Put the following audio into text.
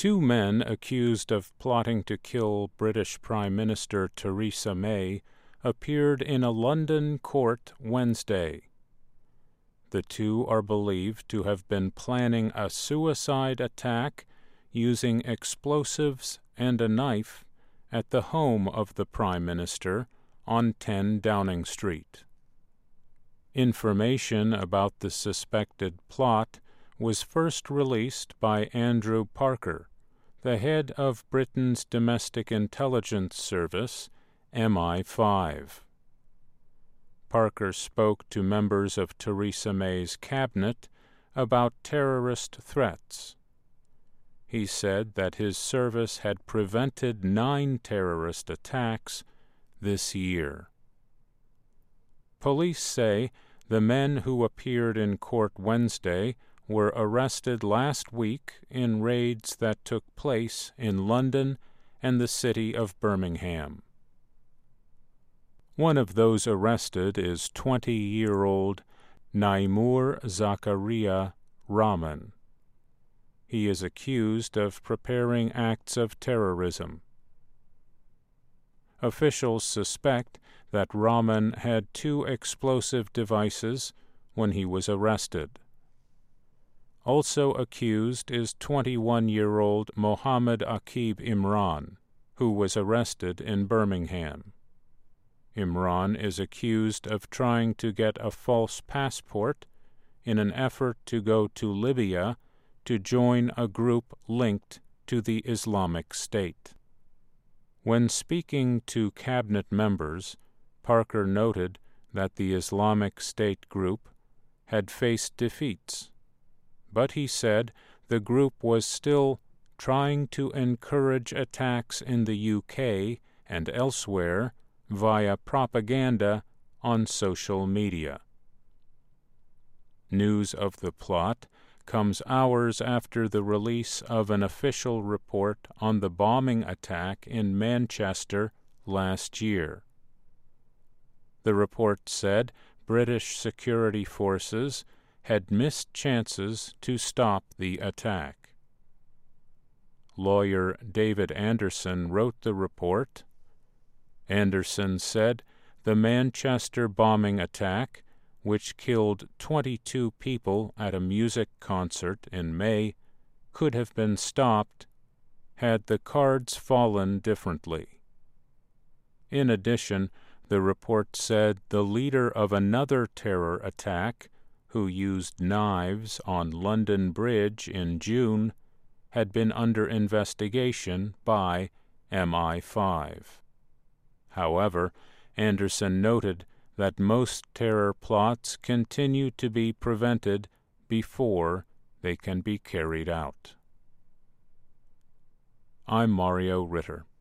Two men accused of plotting to kill British Prime Minister Theresa May appeared in a London court Wednesday. The two are believed to have been planning a suicide attack using explosives and a knife at the home of the Prime Minister on 10 Downing Street. Information about the suspected plot was first released by Andrew Parker, the head of Britain's Domestic Intelligence Service, MI5. Parker spoke to members of Theresa May's cabinet about terrorist threats. He said that his service had prevented 9 terrorist attacks this year. Police say the men who appeared in court Wednesday were arrested last week in raids that took place in London and the city of Birmingham. One of those arrested is 20-year-old Naimur Zakaria Rahman. He is accused of preparing acts of terrorism. Officials suspect that Rahman had 2 explosive devices when he was arrested. Also accused is 21-year-old Mohammed Aqib Imran, who was arrested in Birmingham. Imran is accused of trying to get a false passport in an effort to go to Libya to join a group linked to the Islamic State. When speaking to cabinet members, Parker noted that the Islamic State group had faced defeats, but he said the group was still trying to encourage attacks in the UK and elsewhere via propaganda on social media. News of the plot comes hours after the release of an official report on the bombing attack in Manchester last year. The report said British security forces had missed chances to stop the attack. Lawyer David Anderson wrote the report. Anderson said the Manchester bombing attack, which killed 22 people at a music concert in May, could have been stopped had the cards fallen differently. In addition, the report said the leader of another terror attack, who used knives on London Bridge in June, had been under investigation by MI5. However, Anderson noted that most terror plots continue to be prevented before they can be carried out. I'm Mario Ritter.